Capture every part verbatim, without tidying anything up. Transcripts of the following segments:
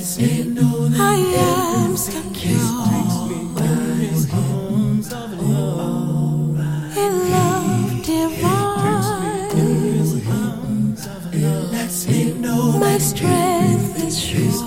me know that I am secure in love divine. It lets me know My strength is sure.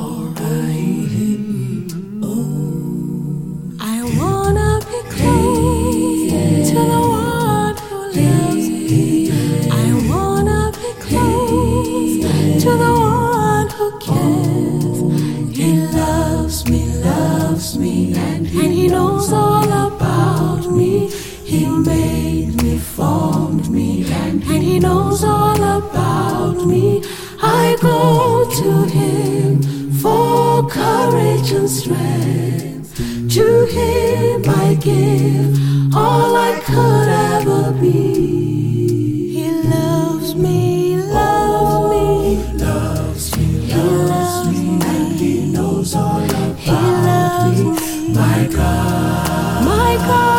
I wanna be close to the one who loves me. I wanna be close to the one who cares. He loves me, loves me, and he, and he knows all about me. He made me, formed me, and, and he knows all about me. I go to him for courage and strength. To him I give all I could ever be. He loves me, loves me, loves me, he loves loves me, me, and he knows all he about loves me. me, My God, my God.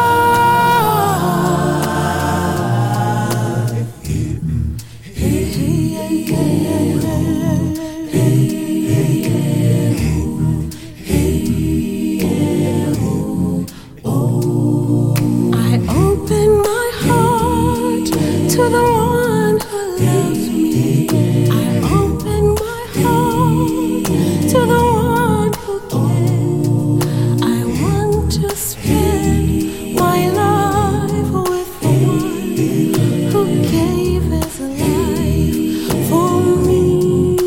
I open my heart to the one who loves me. I open my heart to the one who cares. I want to spend my life with the one who gave his life for me.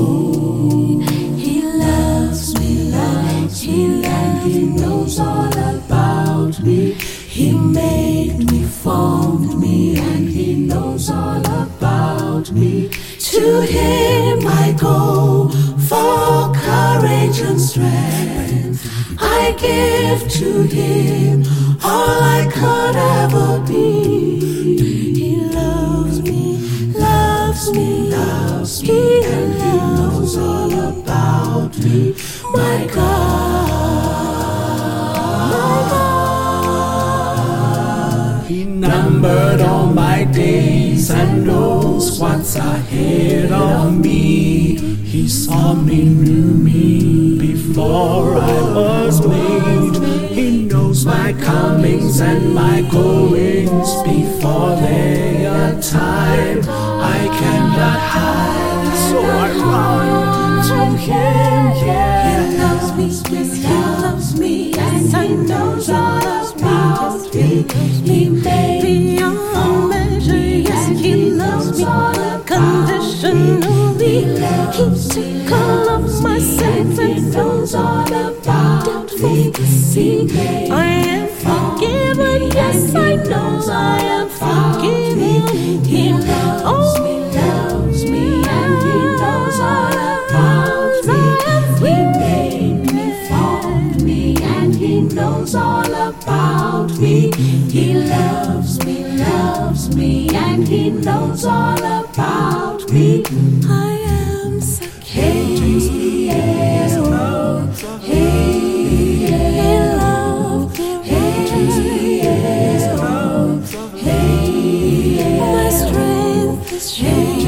He loves me, loves me, and he knows all about me. He made me, formed me, and he knows all about me. To him I go for courage and strength. I give to him all I could ever be. He loves me, loves me, loves me, and he knows all about me. My God, my God. he numbered all my days and knows what's ahead of me. He saw me, knew me before I was made. He knows my comings and my goings before they are time. I cannot hide, so I run to him. Yeah. He loves me, yes, he loves me, and he knows all about me. He made me beyond measure, yes, he loves me unconditionally. He took all of my sins and knows all about me. I am forgiven, yes, I know I am forgiven. He loves me, loves me, and he knows all about me. He made me, formed me, and he knows all about me. He loves me, loves me, and he knows all about me. I am secure. He is love. He is love. He is love. He is my strength is sure.